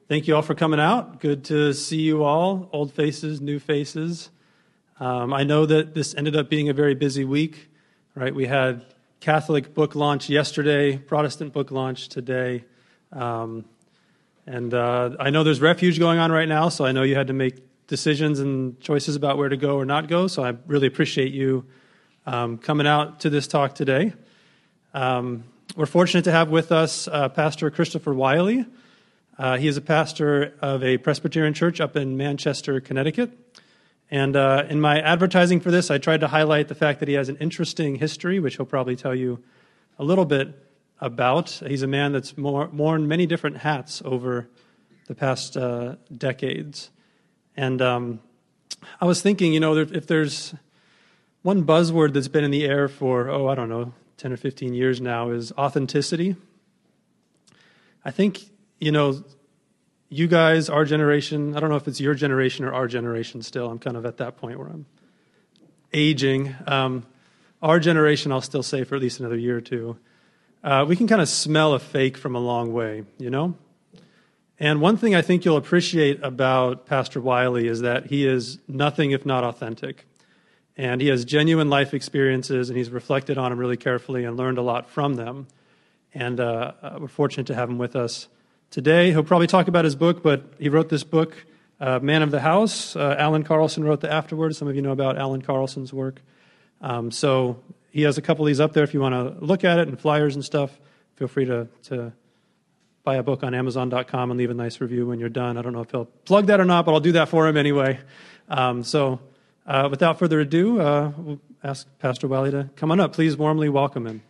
Thank you all for coming out. Good to see you all, old faces, new faces. I know that this ended up being a very busy week, right? We had Catholic book launch yesterday, Protestant book launch today. And I know there's refuge going on right now, so I know you had to make decisions and choices about where to go or not go, so I really appreciate you coming out to this talk today. We're fortunate to have with us Pastor Christopher Wiley. He is a pastor of a Presbyterian church up in Manchester, Connecticut. And in my advertising for this, I tried to highlight the fact that he has an interesting history, which he'll probably tell you a little bit about. He's a man that's worn many different hats over the past decades. And I was thinking, if there's one buzzword that's been in the air for, 10 or 15 years now, is authenticity. I think, you guys, our generation, I don't know if it's your generation or our generation still. I'm kind of at that point where I'm aging. Our generation, I'll still say for at least another year or two, we can kind of smell a fake from a long way, And one thing I think you'll appreciate about Pastor Wiley is that he is nothing if not authentic. And he has genuine life experiences, and he's reflected on them really carefully and learned a lot from them. And we're fortunate to have him with us today. He'll probably talk about his book, but he wrote this book, Man of the House. Alan Carlson wrote the afterword. Some of you know about Alan Carlson's work. So he has a couple of these up there if you want to look at it, and flyers and stuff. Feel free to buy a book on Amazon.com and leave a nice review when you're done. I don't know if he'll plug that or not, but I'll do that for him anyway. Without further ado, we'll ask Pastor Wiley to come on up. Please warmly welcome him.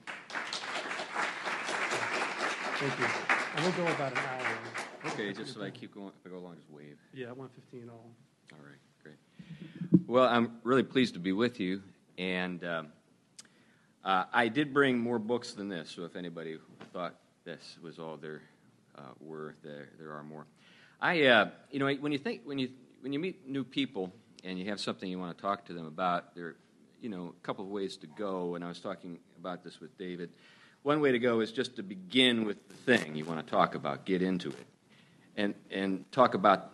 Thank you. And we'll go about an hour. Okay, just so I keep going, if I go along, just wave. Yeah, 1:15 all. All right, great. Well, I'm really pleased to be with you, and I did bring more books than this, so if anybody thought this was all there were, there are more. When you meet new people and you have something you want to talk to them about, there are, a couple of ways to go, and I was talking about this with David. One way to go is just to begin with the thing you want to talk about, get into it, and talk about,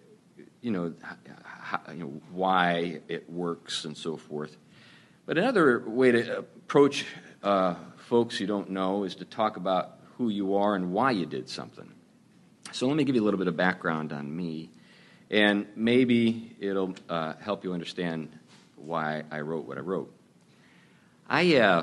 why it works and so forth. But another way to approach folks you don't know is to talk about who you are and why you did something. So let me give you a little bit of background on me, and maybe it'll help you understand why I wrote what I wrote. I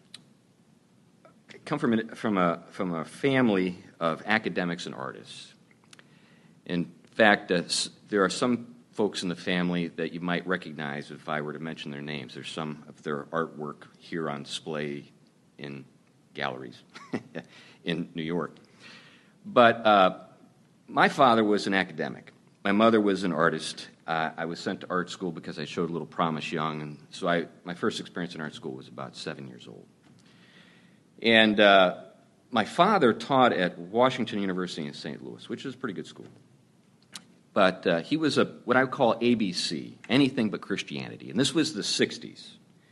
come from a family of academics and artists. In fact, there are some folks in the family that you might recognize if I were to mention their names. There's some of their artwork here on display in galleries in New York. But my father was an academic. My mother was an artist. I was sent to art school because I showed a little promise young, and so my first experience in art school was about 7 years old. And my father taught at Washington University in St. Louis, which is a pretty good school. But he was what I would call ABC, anything but Christianity. And this was the 60s.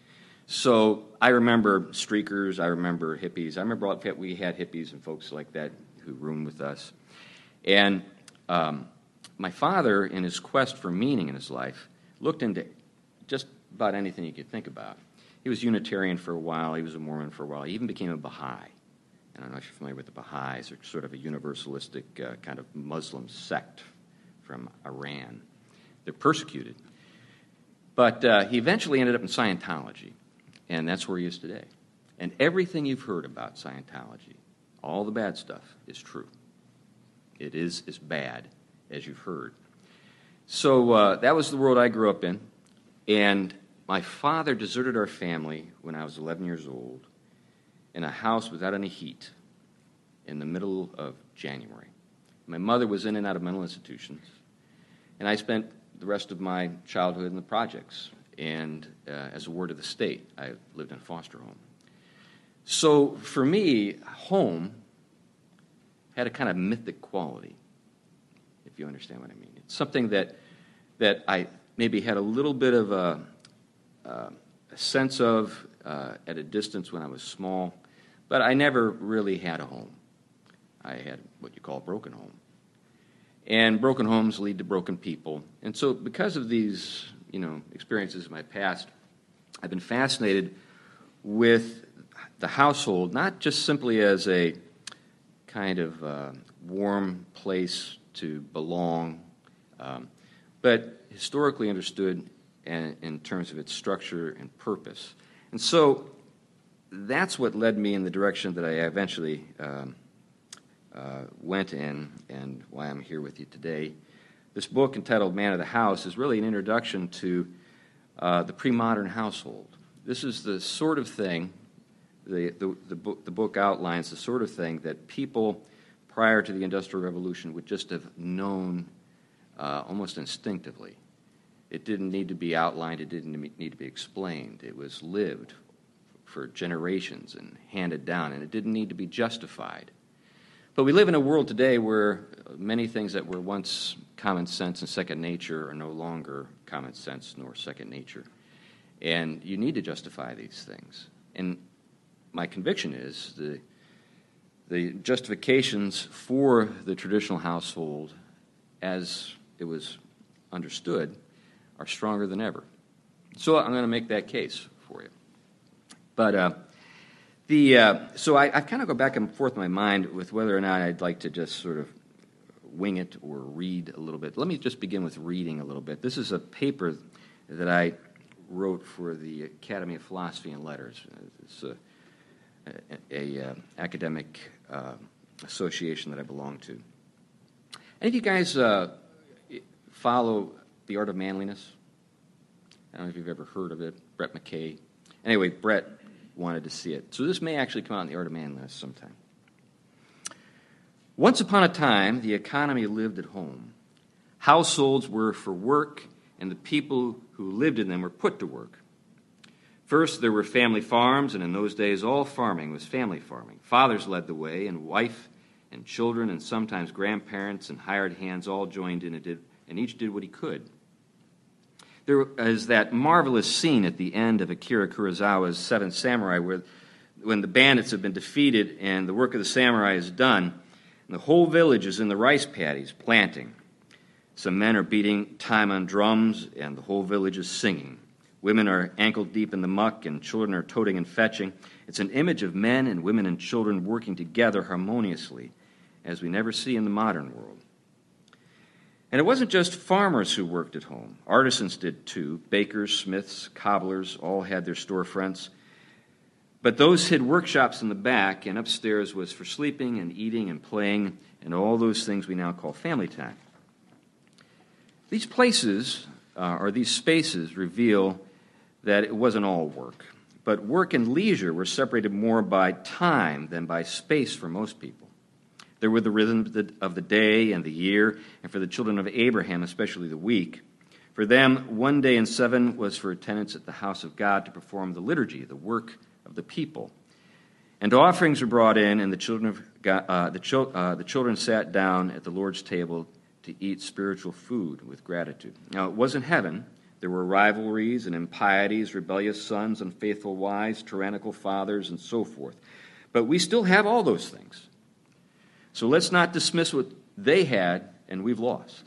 So I remember streakers, I remember hippies. I remember we had hippies and folks like that who roomed with us. And my father, in his quest for meaning in his life, looked into just about anything you could think about. He was Unitarian for a while. He was a Mormon for a while. He even became a Baha'i. And I don't know if you're familiar with the Baha'is. They're sort of a universalistic kind of Muslim sect from Iran. They're persecuted. But he eventually ended up in Scientology, and that's where he is today. And everything you've heard about Scientology, all the bad stuff, is true. It is as bad as you've heard. So that was the world I grew up in, and my father deserted our family when I was 11 years old in a house without any heat in the middle of January. My mother was in and out of mental institutions, and I spent the rest of my childhood in the projects, and as a ward of the state, I lived in a foster home. So for me, home had a kind of mythic quality, if you understand what I mean. It's something that I maybe had a little bit of a sense of at a distance when I was small, but I never really had a home. I had what you call a broken home. And broken homes lead to broken people. And so because of these, experiences in my past, I've been fascinated with the household, not just simply as a kind of warm place to belong, but historically understood in terms of its structure and purpose. And so that's what led me in the direction that I eventually went in, and why I'm here with you today. This book, entitled Man of the House, is really an introduction to the pre-modern household. This is the sort of thing, the book outlines the sort of thing that people prior to the Industrial Revolution would just have known almost instinctively. It didn't need to be outlined, it didn't need to be explained. It was lived for generations and handed down, and it didn't need to be justified. But we live in a world today where many things that were once common sense and second nature are no longer common sense nor second nature. And you need to justify these things. And my conviction is the justifications for the traditional household as it was understood are stronger than ever. So I'm going to make that case for you. But so I kind of go back and forth in my mind with whether or not I'd like to just sort of wing it or read a little bit. Let me just begin with reading a little bit. This is a paper that I wrote for the Academy of Philosophy and Letters. It's a academic association that I belong to. Any of you guys follow The Art of Manliness? I don't know if you've ever heard of it. Brett McKay. Anyway, Brett wanted to see it. So this may actually come out in The Art of Manliness sometime. Once upon a time, the economy lived at home. Households were for work, and the people who lived in them were put to work. First, there were family farms, and in those days, all farming was family farming. Fathers led the way, and wife and children and sometimes grandparents and hired hands all joined in and each did what he could. There is that marvelous scene at the end of Akira Kurosawa's Seven Samurai when the bandits have been defeated and the work of the samurai is done, and the whole village is in the rice paddies planting. Some men are beating time on drums, and the whole village is singing. Women are ankle-deep in the muck, and children are toting and fetching. It's an image of men and women and children working together harmoniously, as we never see in the modern world. And it wasn't just farmers who worked at home. Artisans did too. Bakers, smiths, cobblers all had their storefronts. But those hid workshops in the back, and upstairs was for sleeping and eating and playing and all those things we now call family time. These places, or these spaces, reveal that it wasn't all work. But work and leisure were separated more by time than by space for most people. There were the rhythms of the day and the year, and for the children of Abraham, especially the week. For them, 1 day in 7 was for attendance at the house of God to perform the liturgy, the work of the people. And offerings were brought in, and the children of God, the children sat down at the Lord's table to eat spiritual food with gratitude. Now, it wasn't heaven. There were rivalries and impieties, rebellious sons, unfaithful wives, tyrannical fathers, and so forth. But we still have all those things. So let's not dismiss what they had and we've lost.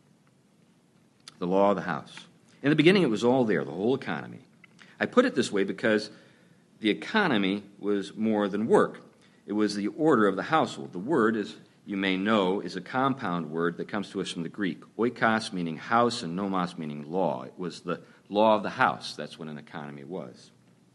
The law of the house. In the beginning, it was all there, the whole economy. I put it this way because the economy was more than work. It was the order of the household. The word, as you may know, is a compound word that comes to us from the Greek. Oikos meaning house and nomos meaning law. It was the law of the house. That's what an economy was.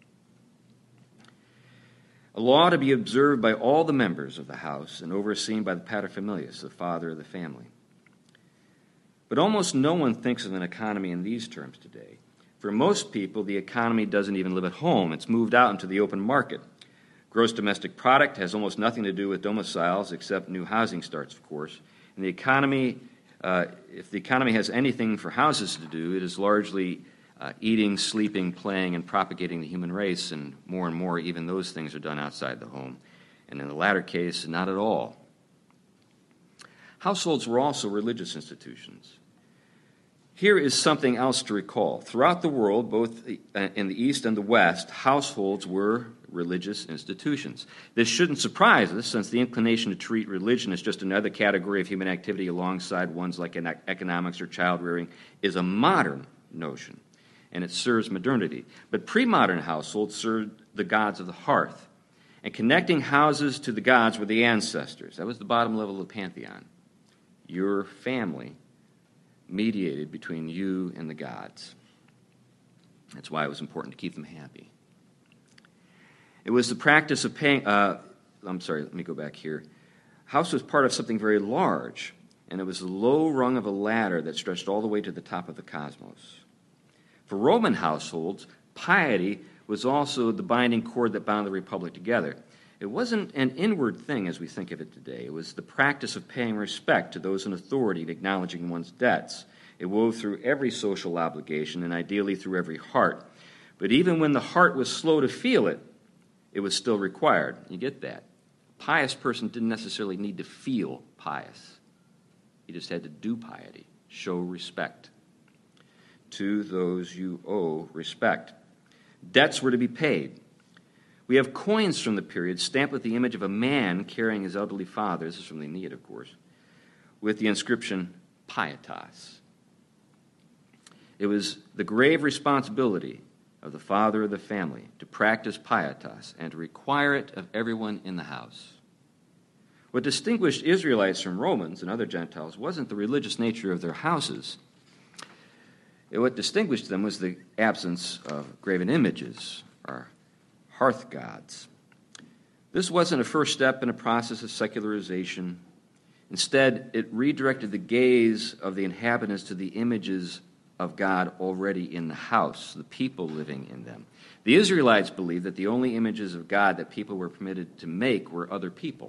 A law to be observed by all the members of the house and overseen by the paterfamilias, the father of the family. But almost no one thinks of an economy in these terms today. For most people, the economy doesn't even live at home. It's moved out into the open market. Gross domestic product has almost nothing to do with domiciles except new housing starts, of course. And the economy, if the economy has anything for houses to do, it is largely eating, sleeping, playing, and propagating the human race, and more, even those things are done outside the home. And in the latter case, not at all. Households were also religious institutions. Here is something else to recall. Throughout the world, both in the East and the West, households were religious institutions. This shouldn't surprise us, since the inclination to treat religion as just another category of human activity alongside ones like economics or child-rearing is a modern notion, and it serves modernity. But pre-modern households served the gods of the hearth, and connecting houses to the gods were the ancestors. That was the bottom level of the pantheon. Your family mediated between you and the gods. That's why it was important to keep them happy. It was the practice of paying, let me go back here. House was part of something very large, and it was the low rung of a ladder that stretched all the way to the top of the cosmos. For Roman households, piety was also the binding cord that bound the republic together. It wasn't an inward thing as we think of it today. It was the practice of paying respect to those in authority and acknowledging one's debts. It wove through every social obligation and ideally through every heart. But even when the heart was slow to feel it, it was still required. You get that? A pious person didn't necessarily need to feel pious. He just had to do piety, show respect. To those you owe respect. Debts were to be paid. We have coins from the period stamped with the image of a man carrying his elderly father. This is from the Aeneid, of course, with the inscription Pietas. It was the grave responsibility of the father of the family to practice pietas and to require it of everyone in the house. What distinguished Israelites from Romans and other Gentiles wasn't the religious nature of their houses. What distinguished them was the absence of graven images, or hearth gods. This wasn't a first step in a process of secularization. Instead, it redirected the gaze of the inhabitants to the images of God already in the house, the people living in them. The Israelites believed that the only images of God that people were permitted to make were other people.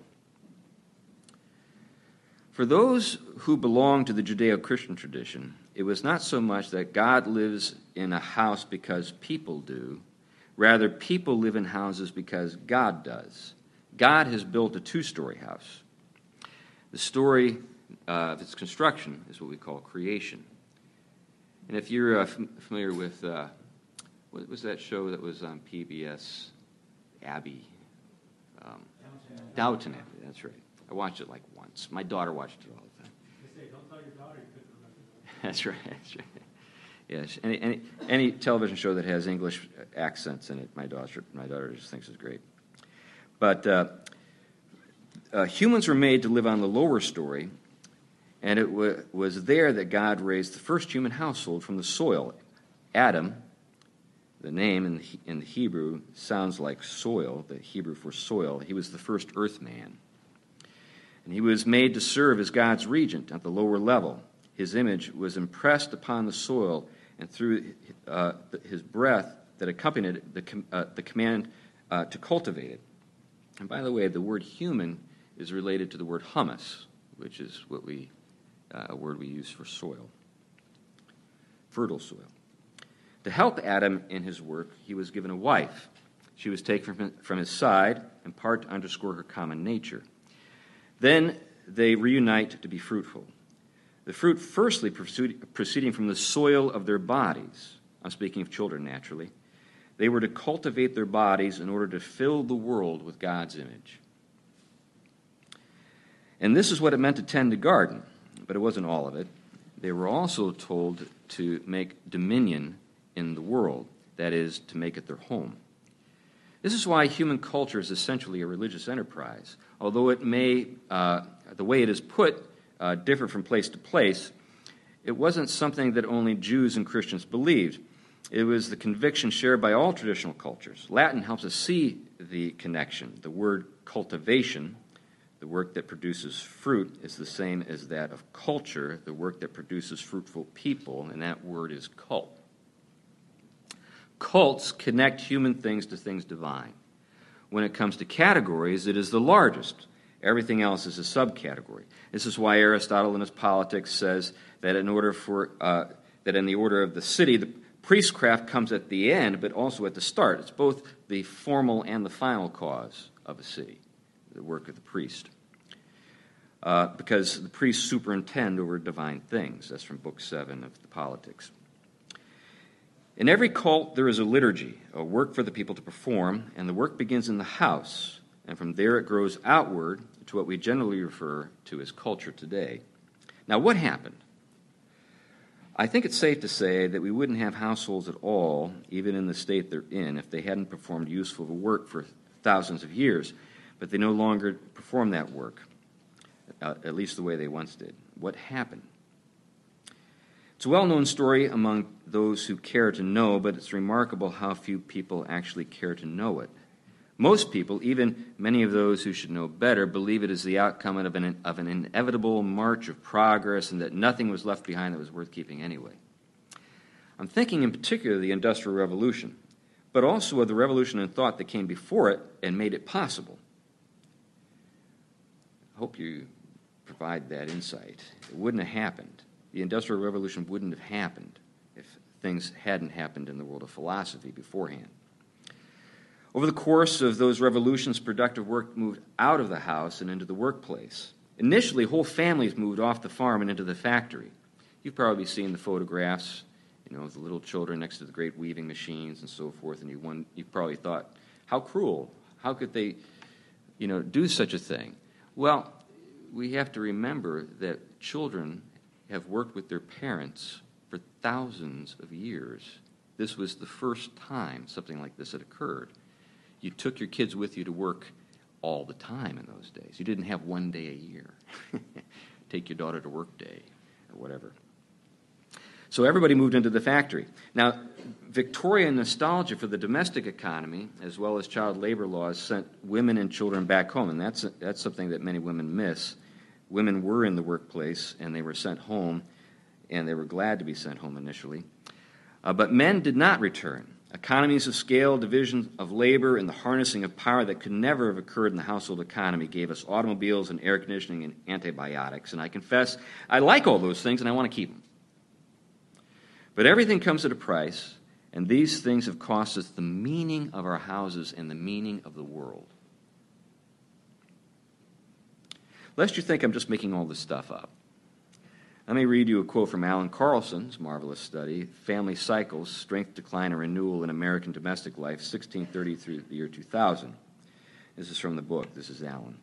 For those who belong to the Judeo-Christian tradition, it was not so much that God lives in a house because people do. Rather, people live in houses because God does. God has built a two-story house. The story of its construction is what we call creation. And if you're familiar with, what was that show that was on PBS? Abbey. Downton Abbey, that's right. I watched it like once. My daughter watched it all the time. Don't tell your daughter you couldn't remember that. That's right. Yes, any television show that has English accents in it, my daughter just thinks is great. But humans were made to live on the lower story, and it was there that God raised the first human household from the soil. Adam, the name in the Hebrew sounds like soil, the Hebrew for soil. He was the first earth man. And he was made to serve as God's regent at the lower level. His image was impressed upon the soil, and through his breath that accompanied the command to cultivate it. And by the way, the word human is related to the word humus, which is a word we use for soil, fertile soil. To help Adam in his work, he was given a wife. She was taken from his side, in part to underscore her common nature. Then they reunite to be fruitful. The fruit firstly proceeding from the soil of their bodies. I'm speaking of children, naturally. They were to cultivate their bodies in order to fill the world with God's image. And this is what it meant to tend a garden, but it wasn't all of it. They were also told to make dominion in the world, that is, to make it their home. This is why human culture is essentially a religious enterprise. Although it may, the way it is put, differ from place to place, it wasn't something that only Jews and Christians believed. It was the conviction shared by all traditional cultures. Latin helps us see the connection. The word cultivation, the work that produces fruit, is the same as that of culture, the work that produces fruitful people, and that word is cult. Cults connect human things to things divine. When it comes to categories, it is the largest. Everything else is a subcategory. This is why Aristotle in his Politics says that in the order of the city, the priestcraft comes at the end, but also at the start. It's both the formal and the final cause of a city, the work of the priest. because the priests superintend over divine things. That's from Book 7 of the Politics. In every cult, there is a liturgy, a work for the people to perform, and the work begins in the house, and from there it grows outward to what we generally refer to as culture today. Now, what happened? I think it's safe to say that we wouldn't have households at all, even in the state they're in, if they hadn't performed useful work for thousands of years, but they no longer perform that work, at least the way they once did. What happened? It's a well-known story among those who care to know, but it's remarkable how few people actually care to know it. Most people, even many of those who should know better, believe it is the outcome of an inevitable march of progress and that nothing was left behind that was worth keeping anyway. I'm thinking in particular of the Industrial Revolution, but also of the revolution in thought that came before it and made it possible. I hope you provide that insight. It wouldn't have happened. The Industrial Revolution wouldn't have happened if things hadn't happened in the world of philosophy beforehand. Over the course of those revolutions, productive work moved out of the house and into the workplace. Initially, whole families moved off the farm and into the factory. You've probably seen the photographs, of the little children next to the great weaving machines and so forth, and you probably thought, how cruel. How could they, do such a thing? Well, we have to remember that children have worked with their parents for thousands of years. This was the first time something like this had occurred. You took your kids with you to work all the time in those days. You didn't have one day a year. Take your daughter to work day or whatever. So everybody moved into the factory. Now, Victorian nostalgia for the domestic economy, as well as child labor laws, sent women and children back home, and that's something that many women miss. Women were in the workplace, and they were sent home, and they were glad to be sent home initially. But men did not return. Economies of scale, division of labor, and the harnessing of power that could never have occurred in the household economy gave us automobiles and air conditioning and antibiotics. And I confess, I like all those things, and I want to keep them. But everything comes at a price, and these things have cost us the meaning of our houses and the meaning of the world. Lest you think I'm just making all this stuff up, let me read you a quote from Alan Carlson's marvelous study, Family Cycles, Strength, Decline, and Renewal in American Domestic Life, 1630 through the year 2000. This is from the book. This is Alan.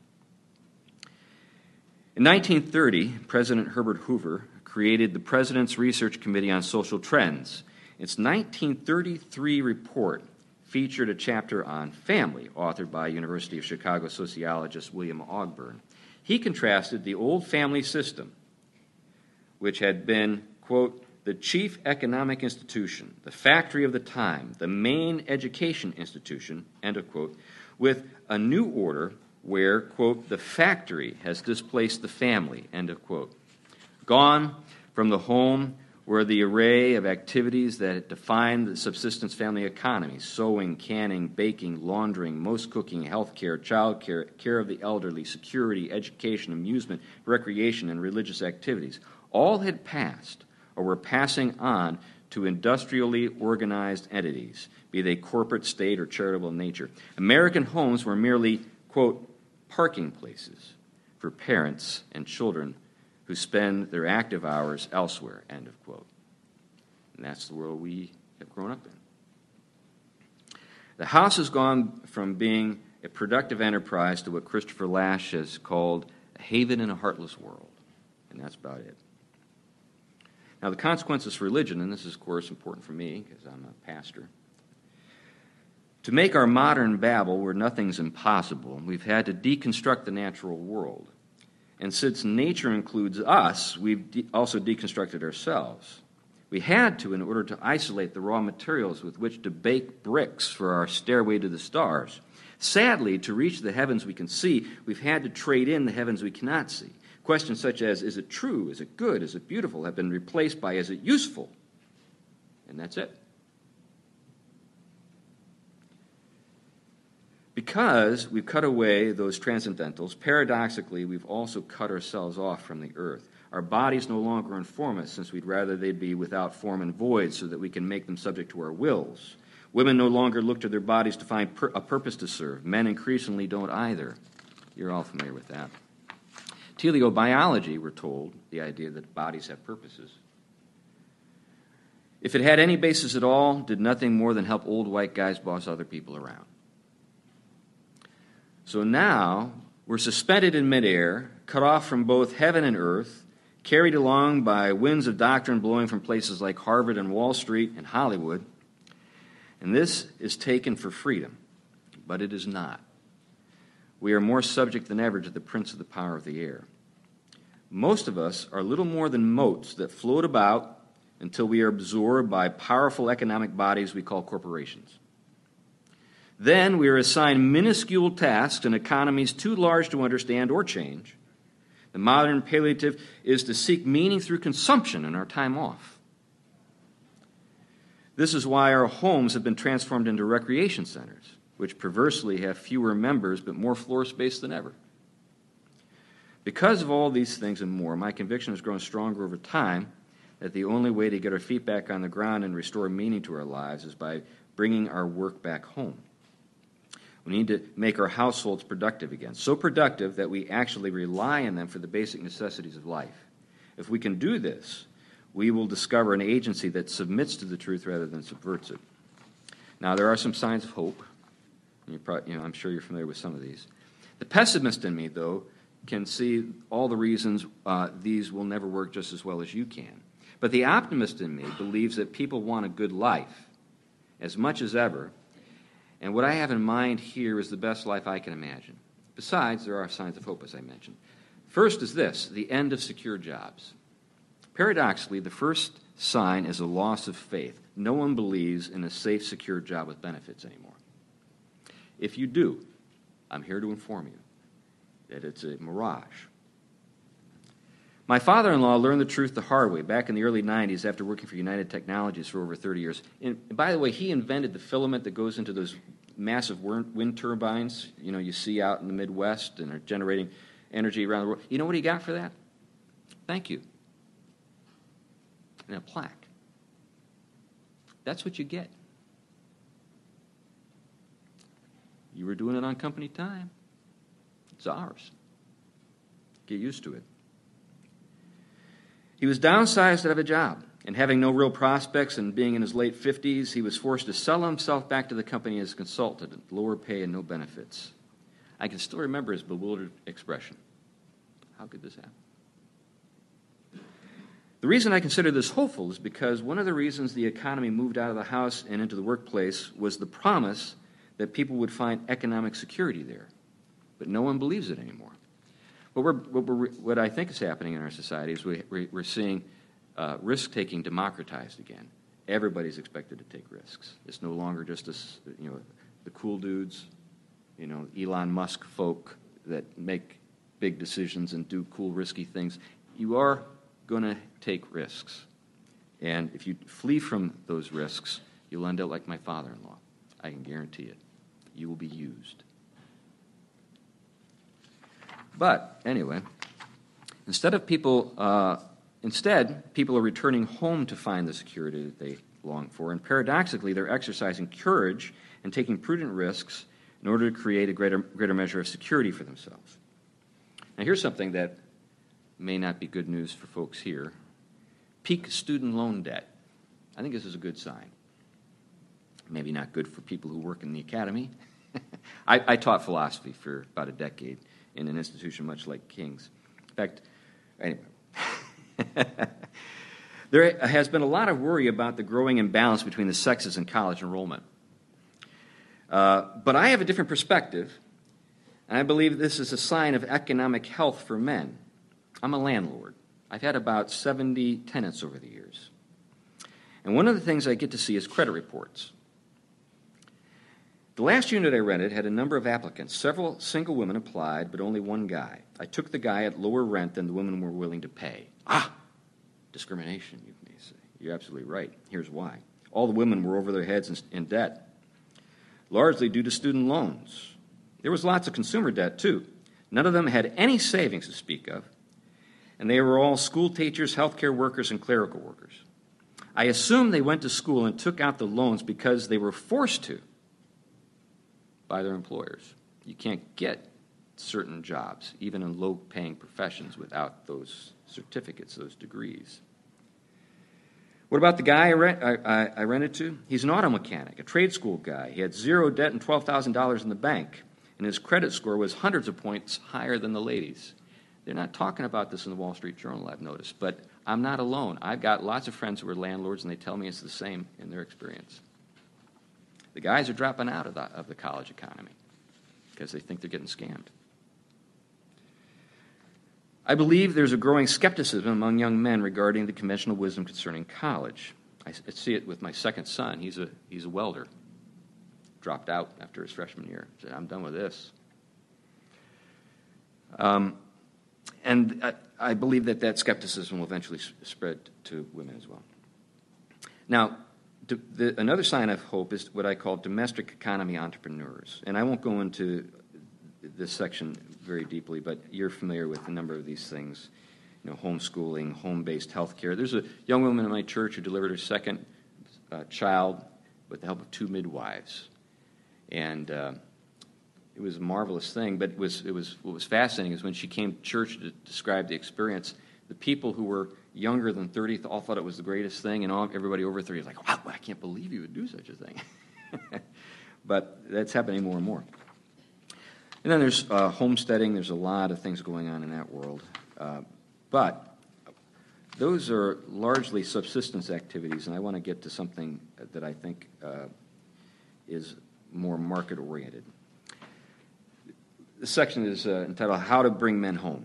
In 1930, President Herbert Hoover created the President's Research Committee on Social Trends. Its 1933 report featured a chapter on family, authored by University of Chicago sociologist William Ogburn. He contrasted the old family system, which had been, quote, the chief economic institution, the factory of the time, the main education institution, end of quote, with a new order where, quote, the factory has displaced the family, end of quote. Gone from the home were the array of activities that defined the subsistence family economy: sewing, canning, baking, laundering, most cooking, health care, child care, care of the elderly, security, education, amusement, recreation, and religious activities. All had passed or were passing on to industrially organized entities, be they corporate, state, or charitable in nature. American homes were merely, quote, parking places for parents and children who spend their active hours elsewhere, end of quote. And that's the world we have grown up in. The house has gone from being a productive enterprise to what Christopher Lasch has called a haven in a heartless world. And that's about it. Now, the consequences for religion, and this is, of course, important for me because I'm a pastor. To make our modern Babel where nothing's impossible, we've had to deconstruct the natural world. And since nature includes us, we've also deconstructed ourselves. We had to in order to isolate the raw materials with which to bake bricks for our stairway to the stars. Sadly, to reach the heavens we can see, we've had to trade in the heavens we cannot see. Questions such as, is it true, is it good, is it beautiful, have been replaced by, is it useful? And that's it. Because we've cut away those transcendentals, paradoxically, we've also cut ourselves off from the earth. Our bodies no longer inform us, since we'd rather they'd be without form and void so that we can make them subject to our wills. Women no longer look to their bodies to find a purpose to serve. Men increasingly don't either. You're all familiar with that. Teleobiology, we're told, the idea that bodies have purposes, if it had any basis at all, did nothing more than help old white guys boss other people around. So now we're suspended in midair, cut off from both heaven and earth, carried along by winds of doctrine blowing from places like Harvard and Wall Street and Hollywood. And this is taken for freedom, but it is not. We are more subject than ever to the prince of the power of the air. Most of us are little more than motes that float about until we are absorbed by powerful economic bodies we call corporations. Then we are assigned minuscule tasks and economies too large to understand or change. The modern palliative is to seek meaning through consumption in our time off. This is why our homes have been transformed into recreation centers, which perversely have fewer members but more floor space than ever. Because of all these things and more, my conviction has grown stronger over time that the only way to get our feet back on the ground and restore meaning to our lives is by bringing our work back home. We need to make our households productive again, so productive that we actually rely on them for the basic necessities of life. If we can do this, we will discover an agency that submits to the truth rather than subverts it. Now, there are some signs of hope. I'm sure you're familiar with some of these. The pessimist in me, though, can see all the reasons these will never work just as well as you can. But the optimist in me believes that people want a good life as much as ever, and what I have in mind here is the best life I can imagine. Besides, there are signs of hope, as I mentioned. First is this, the end of secure jobs. Paradoxically, the first sign is a loss of faith. No one believes in a safe, secure job with benefits anymore. If you do, I'm here to inform you that it's a mirage. My father-in-law learned the truth the hard way back in the early 90s after working for United Technologies for over 30 years. And by the way, he invented the filament that goes into those massive wind turbines, you see out in the Midwest and are generating energy around the world. You know what he got for that? Thank you. And a plaque. That's what you get. You were doing it on company time. It's ours. Get used to it. He was downsized out of a job, and having no real prospects and being in his late 50s, he was forced to sell himself back to the company as a consultant at lower pay and no benefits. I can still remember his bewildered expression. How could this happen? The reason I consider this hopeful is because one of the reasons the economy moved out of the house and into the workplace was the promise that people would find economic security there. But no one believes it anymore. What I think is happening in our society is we're seeing risk-taking democratized again. Everybody's expected to take risks. It's no longer just the cool dudes, Elon Musk folk that make big decisions and do cool, risky things. You are going to take risks. And if you flee from those risks, you'll end up like my father-in-law. I can guarantee it. You will be used. But anyway, instead, people are returning home to find the security that they long for, and paradoxically, they're exercising courage and taking prudent risks in order to create a greater measure of security for themselves. Now, here's something that may not be good news for folks here. Peak student loan debt. I think this is a good sign. Maybe not good for people who work in the academy. I taught philosophy for about a decade in an institution much like King's. In fact, anyway, there has been a lot of worry about the growing imbalance between the sexes in college enrollment. But I have a different perspective, and I believe this is a sign of economic health for men. I'm a landlord. I've had about 70 tenants over the years. And one of the things I get to see is credit reports. The last unit I rented had a number of applicants. Several single women applied, but only one guy. I took the guy at lower rent than the women were willing to pay. Discrimination, you may say. You're absolutely right. Here's why. All the women were over their heads in debt, largely due to student loans. There was lots of consumer debt, too. None of them had any savings to speak of, and they were all school teachers, healthcare workers, and clerical workers. I assume they went to school and took out the loans because they were forced to by their employers. You can't get certain jobs, even in low-paying professions without those certificates, those degrees. What about the guy I rented to? He's an auto mechanic, a trade school guy. He had zero debt and $12,000 in the bank, and his credit score was hundreds of points higher than the ladies. They're not talking about this in the Wall Street Journal, I've noticed, but I'm not alone. I've got lots of friends who are landlords, and they tell me it's the same in their experience. The guys are dropping out of the college economy because they think they're getting scammed. I believe there's a growing skepticism among young men regarding the conventional wisdom concerning college. I see it with my second son. He's a welder. Dropped out after his freshman year. Said, I'm done with this. And I believe that skepticism will eventually spread to women as well. Now, another sign of hope is what I call domestic economy entrepreneurs. And I won't go into this section very deeply, but you're familiar with a number of these things. Homeschooling, home-based health care. There's a young woman in my church who delivered her second child with the help of 2 midwives. And it was a marvelous thing, but what was fascinating is when she came to church to describe the experience, the people who were younger than 30 all thought it was the greatest thing, and everybody over 30 was like, wow, I can't believe you would do such a thing. But that's happening more and more. And then there's homesteading. There's a lot of things going on in that world. But those are largely subsistence activities, and I want to get to something that I think is more market-oriented. This section is entitled, How to Bring Men Home.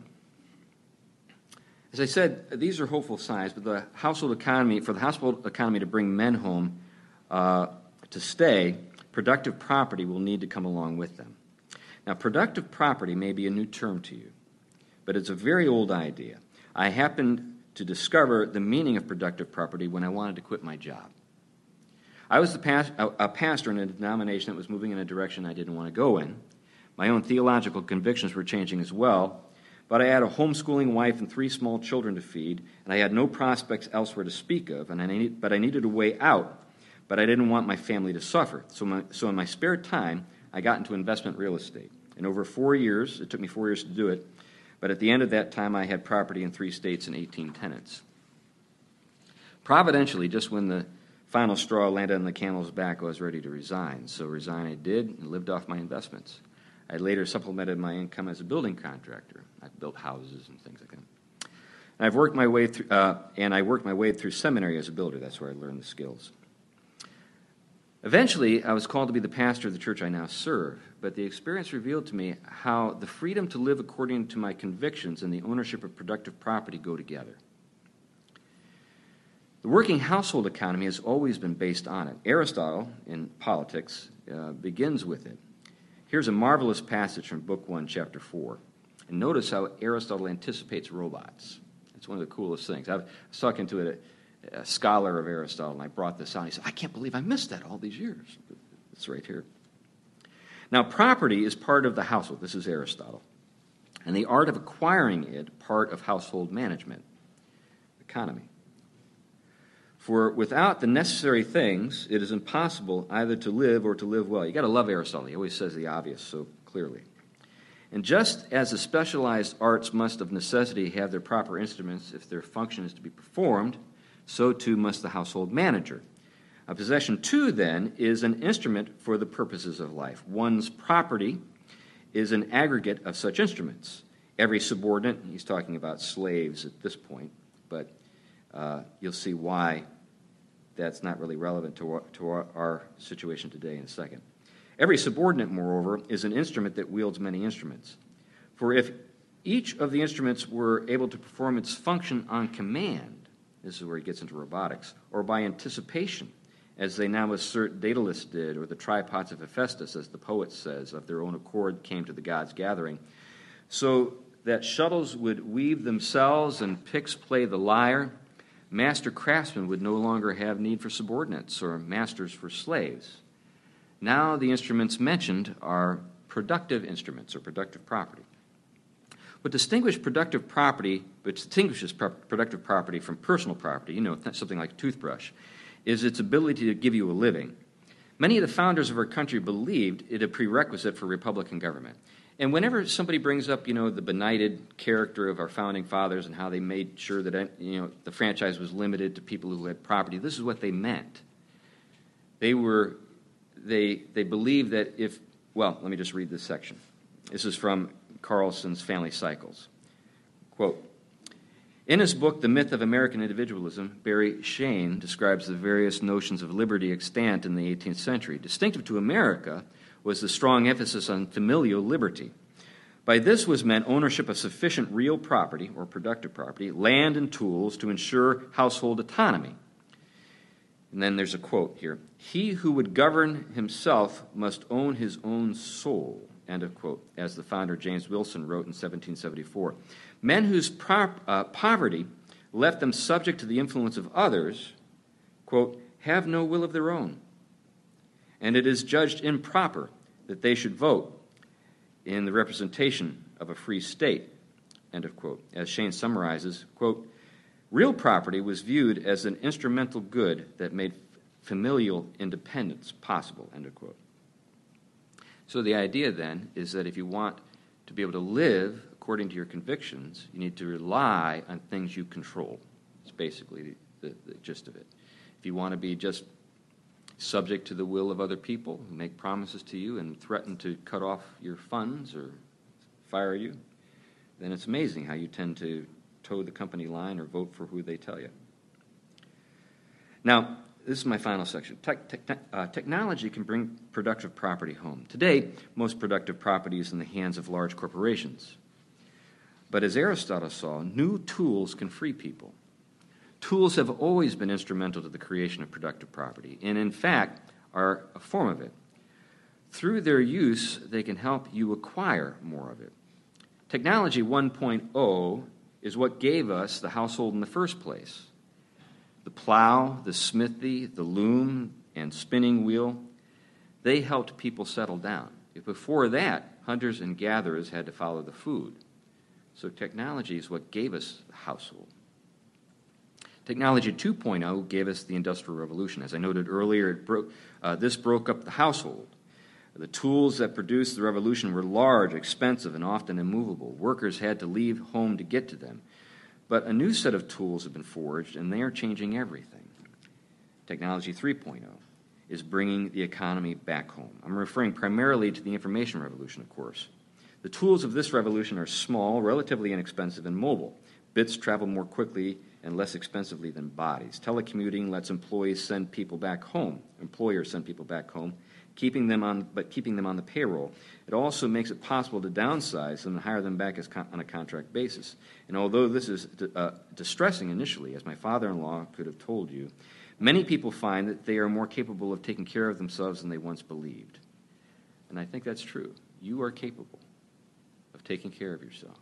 As I said, these are hopeful signs, but for the household economy to bring men home to stay, productive property will need to come along with them. Now, productive property may be a new term to you, but it's a very old idea. I happened to discover the meaning of productive property when I wanted to quit my job. I was a pastor in a denomination that was moving in a direction I didn't want to go in. My own theological convictions were changing as well, but I had a homeschooling wife and 3 small children to feed, and I had no prospects elsewhere to speak of, but I needed a way out, but I didn't want my family to suffer. So in my spare time, I got into investment real estate. And over 4 years, it took me 4 years to do it, but at the end of that time, I had property in 3 states and 18 tenants. Providentially, just when the final straw landed on the camel's back, I was ready to resign. So resign I did and lived off my investments. I later supplemented my income as a building contractor. I've built houses and things like that. And I worked my way through seminary as a builder. That's where I learned the skills. Eventually, I was called to be the pastor of the church I now serve, but the experience revealed to me how the freedom to live according to my convictions and the ownership of productive property go together. The working household economy has always been based on it. Aristotle, in Politics, begins with it. Here's a marvelous passage from Book 1, Chapter 4. And notice how Aristotle anticipates robots. It's one of the coolest things. I was talking to a scholar of Aristotle, and I brought this out. He said, I can't believe I missed that all these years. It's right here. Now, property is part of the household. This is Aristotle. And the art of acquiring it, part of household management, economy. For without the necessary things, it is impossible either to live or to live well. You've got to love Aristotle. He always says the obvious so clearly. And just as the specialized arts must of necessity have their proper instruments if their function is to be performed, so too must the household manager. A possession, too, then, is an instrument for the purposes of life. One's property is an aggregate of such instruments. Every subordinate, he's talking about slaves at this point, but you'll see why that's not really relevant to our situation today in a second. Every subordinate, moreover, is an instrument that wields many instruments. For if each of the instruments were able to perform its function on command, this is where he gets into robotics, or by anticipation, as they now assert Daedalus did, or the tripods of Hephaestus, as the poet says, of their own accord came to the gods' gathering, so that shuttles would weave themselves and picks play the lyre, master craftsmen would no longer have need for subordinates or masters for slaves. Now the instruments mentioned are productive instruments or productive property. What distinguishes productive property from personal property, something like a toothbrush, is its ability to give you a living. Many of the founders of our country believed it a prerequisite for Republican government. And whenever somebody brings up, the benighted character of our founding fathers and how they made sure that, the franchise was limited to people who had property, this is what they meant. They believed that let me just read this section. This is from Carlson's Family Cycles. Quote, in his book, The Myth of American Individualism, Barry Shane describes the various notions of liberty extant in the 18th century. Distinctive to America was the strong emphasis on familial liberty. By this was meant ownership of sufficient real property, or productive property, land and tools to ensure household autonomy. And then there's a quote here. He who would govern himself must own his own soul, end of quote, as the founder James Wilson wrote in 1774. Men whose poverty left them subject to the influence of others, quote, have no will of their own, and it is judged improper that they should vote in the representation of a free state, end of quote. As Shane summarizes, quote, real property was viewed as an instrumental good that made familial independence possible, end of quote. So the idea then is that if you want to be able to live according to your convictions, you need to rely on things you control. It's basically the gist of it. If you want to be just subject to the will of other people who make promises to you and threaten to cut off your funds or fire you, then it's amazing how you tend to toe the company line or vote for who they tell you. Now, this is my final section. Technology can bring productive property home. Today, most productive property is in the hands of large corporations. But as Aristotle saw, new tools can free people. Tools have always been instrumental to the creation of productive property, and in fact are a form of it. Through their use, they can help you acquire more of it. Technology 1.0 is what gave us the household in the first place. The plow, the smithy, the loom, and spinning wheel, they helped people settle down. Before that, hunters and gatherers had to follow the food. So technology is what gave us the household. Technology 2.0 gave us the Industrial Revolution. As I noted earlier, this broke up the household. The tools that produced the revolution were large, expensive, and often immovable. Workers had to leave home to get to them. But a new set of tools have been forged, and they are changing everything. Technology 3.0 is bringing the economy back home. I'm referring primarily to the information revolution, of course. The tools of this revolution are small, relatively inexpensive, and mobile. Bits travel more quickly and less expensively than bodies. Telecommuting lets employers send people back home, keeping them on the payroll. It also makes it possible to downsize them and hire them back on a contract basis. And although this is distressing initially, as my father-in-law could have told you, many people find that they are more capable of taking care of themselves than they once believed. And I think that's true. You are capable of taking care of yourself.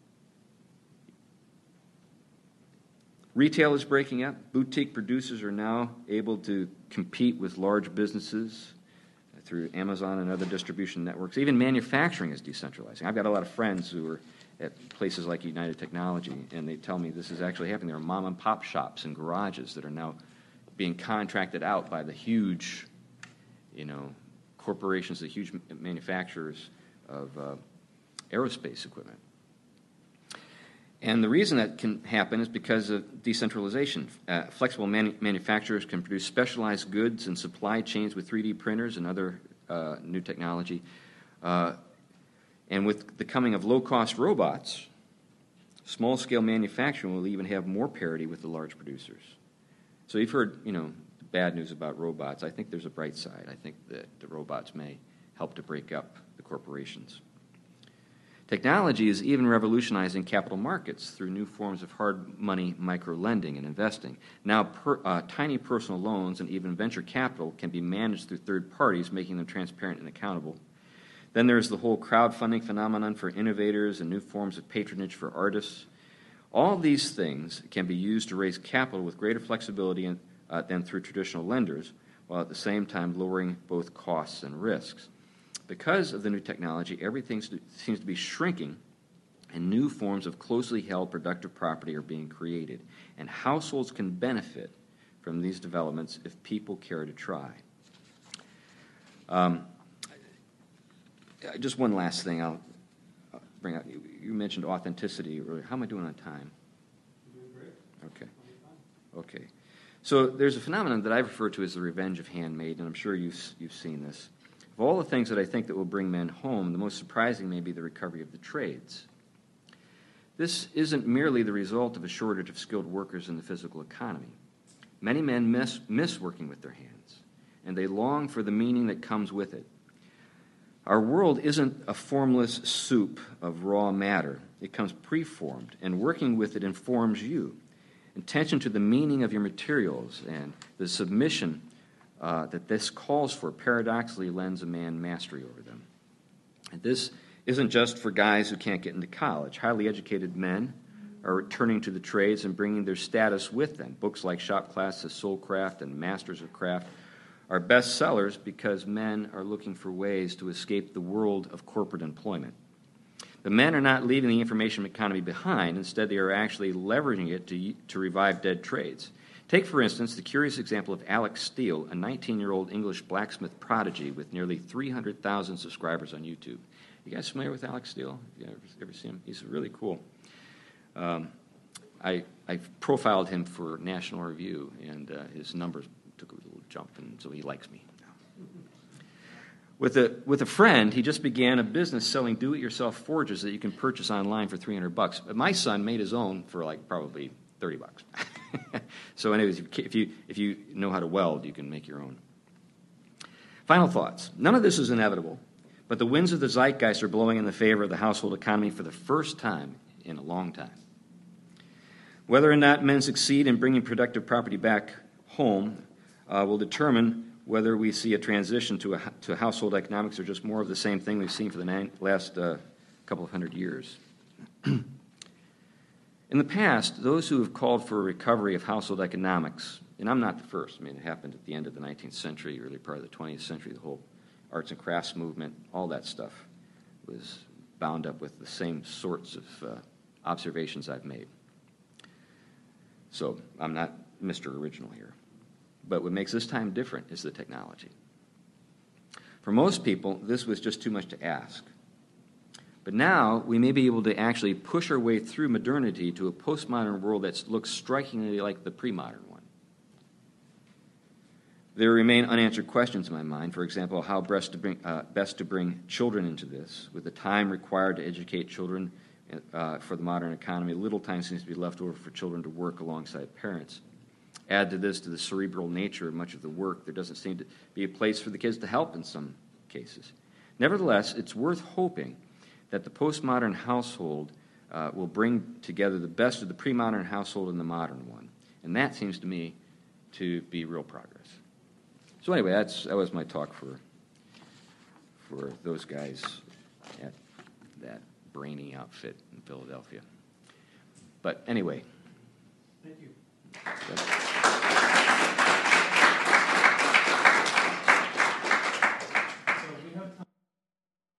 Retail is breaking up. Boutique producers are now able to compete with large businesses through Amazon and other distribution networks. Even manufacturing is decentralizing. I've got a lot of friends who are at places like United Technology, and they tell me this is actually happening. There are mom-and-pop shops and garages that are now being contracted out by the huge, corporations, the huge manufacturers of aerospace equipment. And the reason that can happen is because of decentralization. Flexible manufacturers can produce specialized goods and supply chains with 3D printers and other new technology. And with the coming of low-cost robots, small-scale manufacturing will even have more parity with the large producers. So you've heard, bad news about robots. I think there's a bright side. I think that the robots may help to break up the corporations. Technology is even revolutionizing capital markets through new forms of hard money micro-lending and investing. Now, tiny personal loans and even venture capital can be managed through third parties, making them transparent and accountable. Then there's the whole crowdfunding phenomenon for innovators and new forms of patronage for artists. All these things can be used to raise capital with greater flexibility than through traditional lenders, while at the same time lowering both costs and risks. Because of the new technology, everything seems to be shrinking, and new forms of closely held productive property are being created. And households can benefit from these developments if people care to try. Just one last thing. bring out, you mentioned authenticity earlier. How am I doing on time? You're doing great. Okay. Okay. So there's a phenomenon that I refer to as the revenge of handmaid, and I'm sure you've seen this. Of all the things that I think that will bring men home, the most surprising may be the recovery of the trades. This isn't merely the result of a shortage of skilled workers in the physical economy. Many men miss working with their hands, and they long for the meaning that comes with it. Our world isn't a formless soup of raw matter. It comes preformed, and working with it informs you. Attention to the meaning of your materials and the submission that this calls for paradoxically lends a man mastery over them. And this isn't just for guys who can't get into college. Highly educated men are returning to the trades and bringing their status with them. Books like Shop Class of Soulcraft and Masters of Craft are bestsellers because men are looking for ways to escape the world of corporate employment. The men are not leaving the information economy behind. Instead, they are actually leveraging it to revive dead trades. Take, for instance, the curious example of Alex Steele, a 19-year-old English blacksmith prodigy with nearly 300,000 subscribers on YouTube. You guys familiar with Alex Steele? You ever see him? He's really cool. I profiled him for National Review, and his numbers took a little jump, and so he likes me. With a friend, he just began a business selling do-it-yourself forges that you can purchase online for $300. But my son made his own for probably $30. So, anyways, if you know how to weld, you can make your own. Final thoughts. None of this is inevitable, but the winds of the zeitgeist are blowing in the favor of the household economy for the first time in a long time. Whether or not men succeed in bringing productive property back home will determine whether we see a transition to household economics or just more of the same thing we've seen for the last couple of hundred years. In the past, those who have called for a recovery of household economics, and I'm not the first, it happened at the end of the 19th century, early part of the 20th century, the whole arts and crafts movement, all that stuff was bound up with the same sorts of observations I've made. So I'm not Mr. Original here. But what makes this time different is the technology. For most people, this was just too much to ask. But now we may be able to actually push our way through modernity to a postmodern world that looks strikingly like the pre-modern one. There remain unanswered questions in my mind. For example, how best to bring children into this. With the time required to educate children for the modern economy, little time seems to be left over for children to work alongside parents. Add to this, to the cerebral nature of much of the work, there doesn't seem to be a place for the kids to help in some cases. Nevertheless, it's worth hoping that the postmodern household will bring together the best of the pre-modern household and the modern one. And that seems to me to be real progress. So anyway, that was my talk for those guys at that brainy outfit in Philadelphia. But anyway. Thank you. That's